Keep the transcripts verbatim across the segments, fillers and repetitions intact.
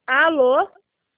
Alô?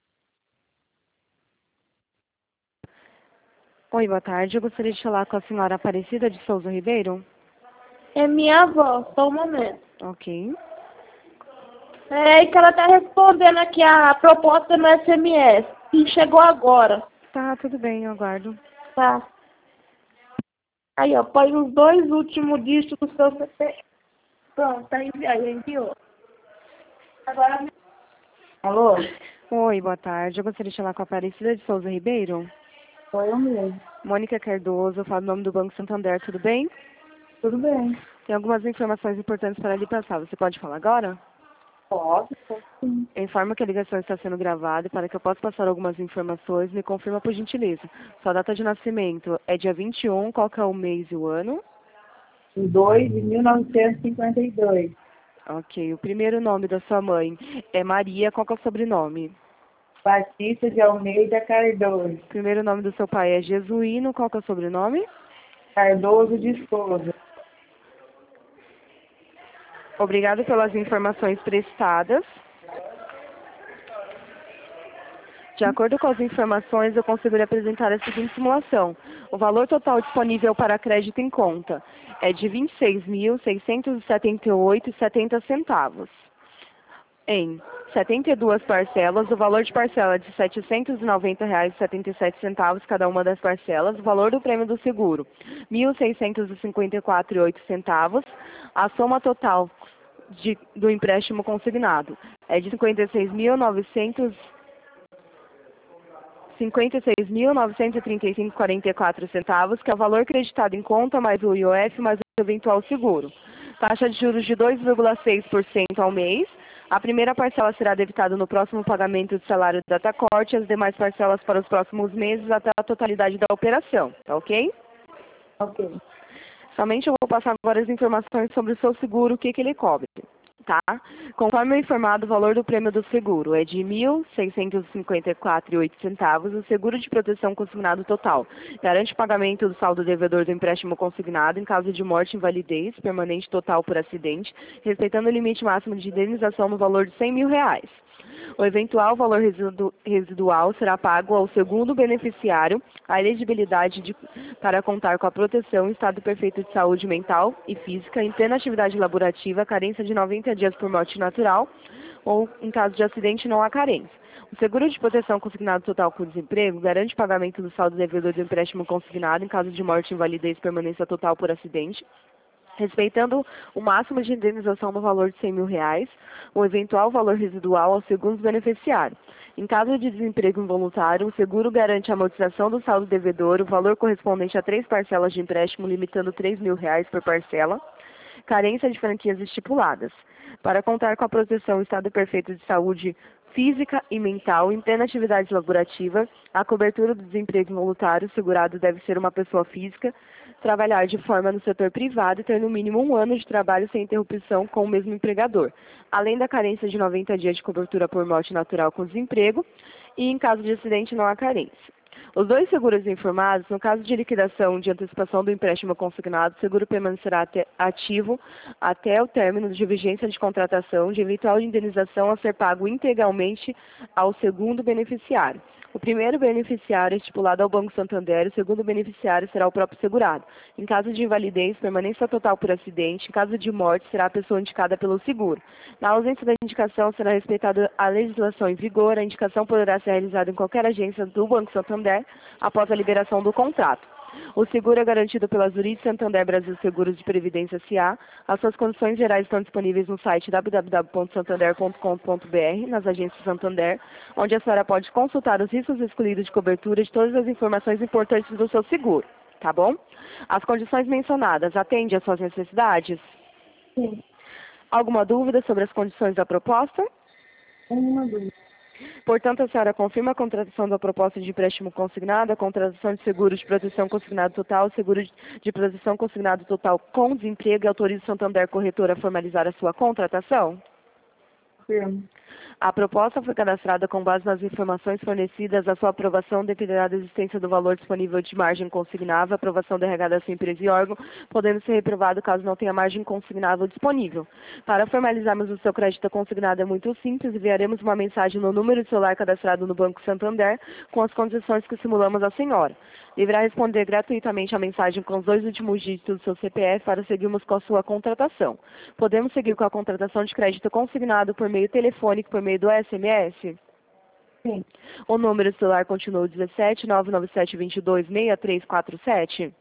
Oi, boa tarde. Eu gostaria de falar com a senhora Aparecida de Souza Ribeiro. É minha avó, só um momento. Ok. Peraí que ela tá respondendo aqui a proposta no S M S. E chegou agora. Tá, tudo bem, eu aguardo. Tá. Aí, ó, põe os dois últimos dígitos do seu C P F. Pronto, tá enviado, enviou. Agora... Alô? Oi, boa tarde. Eu gostaria de falar com a Aparecida de Souza Ribeiro. Sou eu mesmo. Mônica Cardoso, eu falo o nome do Banco Santander, tudo bem? Tudo bem. Tem algumas informações importantes para lhe passar. Você pode falar agora? Pode, pode sim. Eu informo que a ligação está sendo gravada e para que eu possa passar algumas informações, me confirma por gentileza. Sua data de nascimento é dia vinte e um, qual que é o mês e o ano? dois de mil novecentos e cinquenta e dois. Ok. O primeiro nome da sua mãe é Maria, qual que é o sobrenome? Batista de Almeida Cardoso. O primeiro nome do seu pai é Jesuíno, qual que é o sobrenome? Cardoso de Souza. Obrigado pelas informações prestadas. De acordo com as informações, eu consigo lhe apresentar a seguinte simulação. O valor total disponível para crédito em conta é de vinte e seis mil, seiscentos e setenta e oito reais e setenta centavos. Em setenta e duas parcelas, o valor de parcela é de setecentos e noventa reais e setenta e sete centavos cada uma das parcelas, o valor do prêmio do seguro, mil seiscentos e cinquenta e quatro reais e oito centavos, a soma total de, do empréstimo consignado é de cinquenta e seis mil novecentos cinquenta e seis mil novecentos e trinta e cinco reais e quarenta e quatro centavos, que é o valor creditado em conta mais o I O F mais o eventual seguro. Taxa de juros de dois vírgula seis por cento ao mês. A primeira parcela será debitada no próximo pagamento de salário da Datacorte e as demais parcelas para os próximos meses até a totalidade da operação, tá ok? Ok. Somente eu vou passar agora as informações sobre o seu seguro, o que, que ele cobre. Tá? Conforme informado, o valor do prêmio do seguro é de mil seiscentos e cinquenta e quatro reais e oito centavos. O seguro de proteção consignado total garante o pagamento do saldo devedor do empréstimo consignado em caso de morte, invalidez, permanente total por acidente, respeitando o limite máximo de indenização no valor de cem mil reais. O eventual valor residu residual será pago ao segundo beneficiário. A elegibilidade de, para contar com a proteção em estado perfeito de saúde mental e física, em plena atividade laborativa, carência de noventa dias por morte natural, ou em caso de acidente não há carência. O seguro de proteção consignado total por desemprego garante o pagamento do saldo devedor do empréstimo consignado em caso de morte, invalidez e permanência total por acidente, respeitando o máximo de indenização no valor de cem mil reais, o eventual valor residual ao segundo beneficiário. Em caso de desemprego involuntário, o seguro garante a amortização do saldo devedor, o valor correspondente a três parcelas de empréstimo, limitando três mil reais por parcela, carência de franquias estipuladas. Para contar com a proteção em estado perfeito de saúde física e mental, em plena atividade laborativa, a cobertura do desemprego involuntário, o segurado deve ser uma pessoa física, trabalhar de forma no setor privado e ter no mínimo um ano de trabalho sem interrupção com o mesmo empregador, além da carência de noventa dias de cobertura por morte natural com desemprego, e em caso de acidente não há carência. Os dois seguros informados, no caso de liquidação de antecipação do empréstimo consignado, o seguro permanecerá até, ativo até o término de vigência de contratação, de eventual indenização a ser pago integralmente ao segundo beneficiário. O primeiro beneficiário é estipulado ao Banco Santander, o segundo beneficiário será o próprio segurado. Em caso de invalidez, permanência total por acidente, em caso de morte, será a pessoa indicada pelo seguro. Na ausência da indicação, será respeitada a legislação em vigor, a indicação poderá ser realizada em qualquer agência do Banco Santander após a liberação do contrato. O seguro é garantido pela Zurich Santander Brasil Seguros de Previdência S A. As suas condições gerais estão disponíveis no site w w w ponto santander ponto com ponto b r, nas agências Santander, onde a senhora pode consultar os riscos excluídos de cobertura de todas as informações importantes do seu seguro, tá bom? As condições mencionadas atendem às suas necessidades? Sim. Alguma dúvida sobre as condições da proposta? Uma dúvida. Portanto, a senhora confirma a contratação da proposta de empréstimo consignado, a contratação de seguro de proteção consignado total, seguro de proteção consignado total com desemprego e autoriza o Santander Corretora a formalizar a sua contratação? Firme. A proposta foi cadastrada com base nas informações fornecidas. A sua aprovação dependerá da existência do valor disponível de margem consignável, aprovação da regada da sua empresa e órgão, podendo ser reprovado caso não tenha margem consignável disponível. Para formalizarmos o seu crédito consignado é muito simples, enviaremos uma mensagem no número de celular cadastrado no Banco Santander com as condições que simulamos à senhora. Deverá responder gratuitamente a mensagem com os dois últimos dígitos do seu C P F para seguirmos com a sua contratação. Podemos seguir com a contratação de crédito consignado por meio telefônico, por meio do S M S? Sim. O número do celular continua dezessete, nove nove sete, dois dois, seis três quatro sete?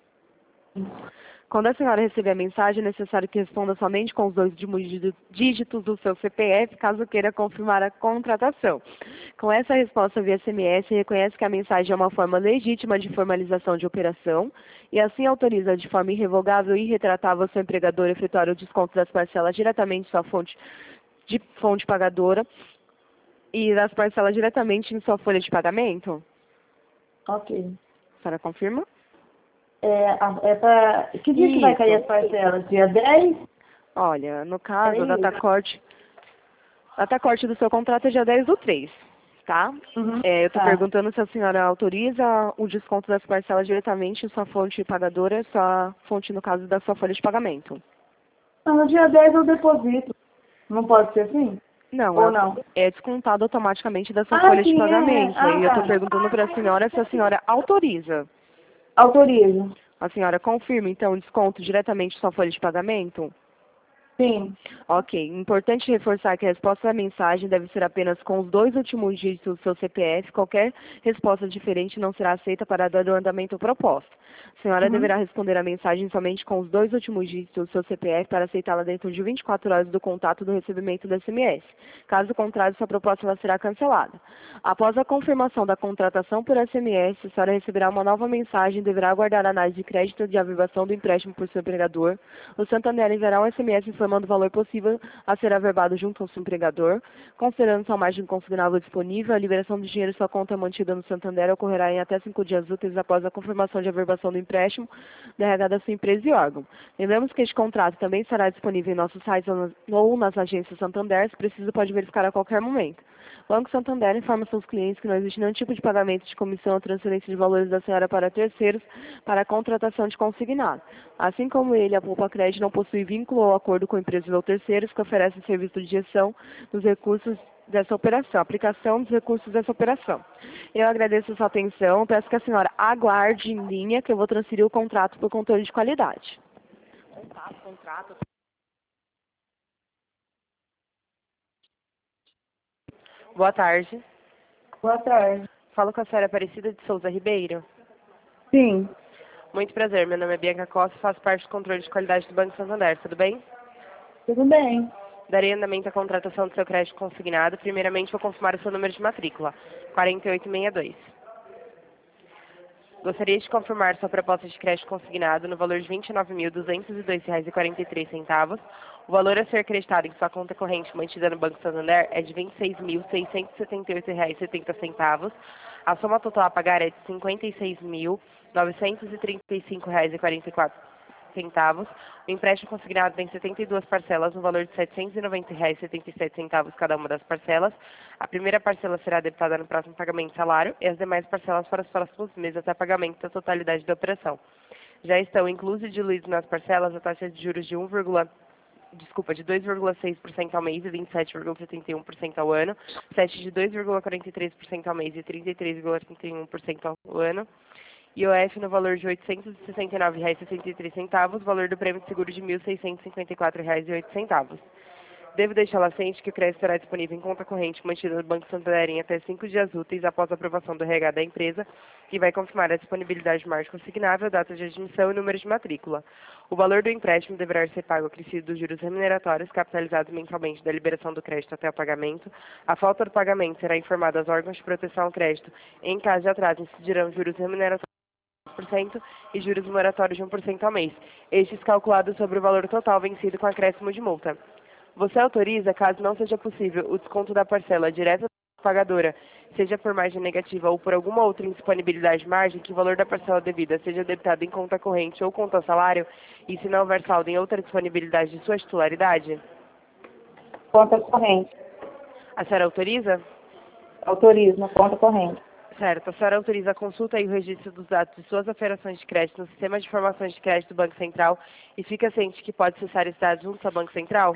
Quando a senhora receber a mensagem, é necessário que responda somente com os dois últimos dígitos do seu C P F, caso queira confirmar a contratação. Com essa resposta via S M S, reconhece que a mensagem é uma forma legítima de formalização de operação e assim autoriza de forma irrevogável e irretratável seu empregador a efetuar o desconto das parcelas diretamente em sua fonte de fonte pagadora e das parcelas diretamente em sua folha de pagamento? Ok. A senhora confirma? É, a- é pra... Que dia que vai cair as parcelas? Dia dez? Olha, no caso, a É data isso. corte, data corte do seu contrato é dia dez do três, tá? Uhum. É, eu estou Tá. perguntando se a senhora autoriza o desconto das parcelas diretamente em sua fonte pagadora, sua fonte, no caso, da sua folha de pagamento. Então, no dia dez eu deposito. Não pode ser assim? Não, Ou é, não? é descontado automaticamente da sua Ah, folha de sim, é. pagamento. Ah, E eu estou tá. perguntando para a senhora se a senhora autoriza. Autorizo. A senhora confirma, então, o desconto diretamente em sua folha de pagamento? Sim. Ok. Importante reforçar que a resposta da mensagem deve ser apenas com os dois últimos dígitos do seu C P F. Qualquer resposta diferente não será aceita para dar o andamento proposto. A senhora Uhum. deverá responder a mensagem somente com os dois últimos dígitos do seu C P F para aceitá-la dentro de vinte e quatro horas do contato do recebimento do S M S. Caso contrário, sua proposta ela será cancelada. Após a confirmação da contratação por S M S, a senhora receberá uma nova mensagem e deverá aguardar a análise de crédito de averbação do empréstimo por seu empregador. O Santander enviará um S M S informando o valor possível a ser averbado junto ao seu empregador. Considerando sua margem consignável disponível, a liberação do dinheiro em sua conta mantida no Santander ocorrerá em até cinco dias úteis após a confirmação de averbação do empréstimo da R H da sua empresa e órgão. Lembramos que este contrato também estará disponível em nossos sites ou nas agências Santander, se preciso pode verificar a qualquer momento. O Banco Santander informa seus clientes que não existe nenhum tipo de pagamento de comissão ou transferência de valores da senhora para terceiros para a contratação de consignado. Assim como ele, a Poupa Crédito não possui vínculo ou acordo com empresas ou terceiros que oferecem serviço de gestão dos recursos dessa operação, aplicação dos recursos dessa operação. Eu agradeço a sua atenção, peço que a senhora aguarde em linha que eu vou transferir o contrato para o controle de qualidade. Contato, contrato. Boa tarde. Boa tarde. Falo com a senhora Aparecida de Souza Ribeiro. Sim. Muito prazer, meu nome é Bianca Costa e faço parte do controle de qualidade do Banco Santander, tudo bem? Tudo bem. Darei andamento à contratação do seu crédito consignado. Primeiramente, vou confirmar o seu número de matrícula, quatro oito seis dois. Gostaria de confirmar sua proposta de crédito consignado no valor de vinte e nove mil, duzentos e dois reais e quarenta e três centavos. O valor a ser creditado em sua conta corrente mantida no Banco Santander é de vinte e seis mil, seiscentos e setenta e oito reais e setenta centavos. A soma total a pagar é de cinquenta e seis mil, novecentos e trinta e cinco reais e quarenta e quatro centavos. O empréstimo consignado tem setenta e duas parcelas no valor de setecentos e noventa reais e setenta e sete centavos cada uma das parcelas. A primeira parcela será debitada no próximo pagamento de salário e as demais parcelas para os próximos meses até pagamento da totalidade da operação. Já estão inclusos e diluídos nas parcelas a taxa de juros de um, desculpa, de dois vírgula seis por cento ao mês e vinte e sete vírgula setenta e um por cento ao ano, sete de dois vírgula quarenta e três por cento ao mês e trinta e três vírgula trinta e um por cento ao ano. I O F no valor de oitocentos e sessenta e nove reais e sessenta e três centavos, valor do prêmio de seguro de mil seiscentos e cinquenta e quatro reais e oito centavos. Devo deixá-la ciente que o crédito será disponível em conta corrente mantida no Banco Santander em até cinco dias úteis após a aprovação do R H da empresa, que vai confirmar a disponibilidade de margem consignável, data de admissão e número de matrícula. O valor do empréstimo deverá ser pago acrescido dos juros remuneratórios capitalizados mensalmente da liberação do crédito até o pagamento. A falta do pagamento será informada aos órgãos de proteção ao crédito. Em caso de atraso, incidirão juros remuneratórios por cento e juros moratórios de um por cento ao mês, estes calculados sobre o valor total vencido com acréscimo de multa. Você autoriza, caso não seja possível, o desconto da parcela direta da pagadora, seja por margem negativa ou por alguma outra indisponibilidade de margem, que o valor da parcela devida seja debitado em conta corrente ou conta salário, e se não houver saldo em outra disponibilidade de sua titularidade? Conta corrente. A senhora autoriza? Autorizo, na conta corrente. Certo. A senhora autoriza a consulta e o registro dos dados de suas operações de crédito no Sistema de Informações de Crédito do Banco Central e fica ciente que pode acessar esses dados junto ao Banco Central?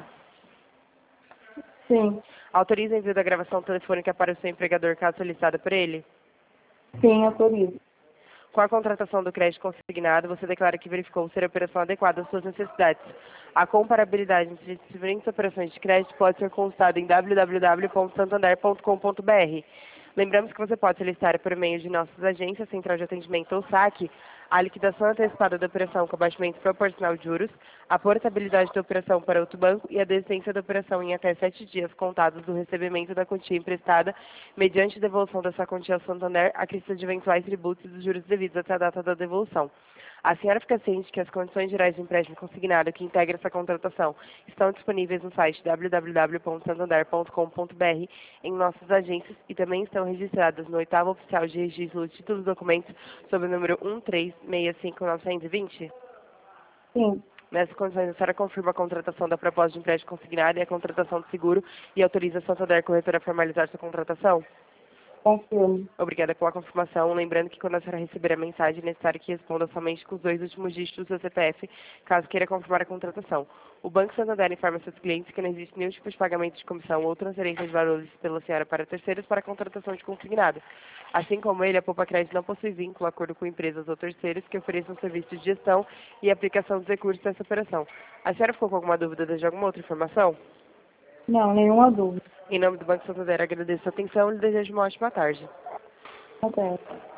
Sim. Autoriza o envio da gravação telefônica para o seu empregador caso solicitada por ele? Sim, autorizo. Com a contratação do crédito consignado, você declara que verificou ser a operação adequada às suas necessidades. A comparabilidade entre diferentes operações de crédito pode ser consultada em w w w ponto santander ponto com ponto b r. Lembramos que você pode solicitar por meio de nossas agências, Central de Atendimento ou saque, a liquidação antecipada da operação com abatimento proporcional de juros, a portabilidade da operação para outro banco e a desistência da operação em até sete dias contados do recebimento da quantia emprestada, mediante devolução dessa quantia ao Santander, a crista de eventuais tributos e dos juros devidos até a data da devolução. A senhora fica ciente que as condições gerais de empréstimo consignado que integra essa contratação estão disponíveis no site w w w ponto santander ponto com ponto b r, em nossas agências, e também estão registradas no oitavo oficial de registro dos títulos e documentos sob o número um três seis cinco nove dois zero? Sim. Nessas condições, a senhora confirma a contratação da proposta de empréstimo consignado e a contratação do seguro e autoriza a Santander Corretora a formalizar sua contratação? Confirmo. Obrigada pela confirmação. Lembrando que quando a senhora receber a mensagem, é necessário que responda somente com os dois últimos dígitos do seu C P F, caso queira confirmar a contratação. O Banco Santander informa seus clientes que não existe nenhum tipo de pagamento de comissão ou transferência de valores pela senhora para terceiros para a contratação de consignado. Assim como ele, a Poupa Crédito não possui vínculo, acordo com empresas ou terceiros que ofereçam serviços de gestão e aplicação dos recursos dessa operação. A senhora ficou com alguma dúvida de alguma outra informação? Não, nenhuma dúvida. Em nome do Banco Santander, agradeço a atenção e lhe desejo uma ótima tarde. Até.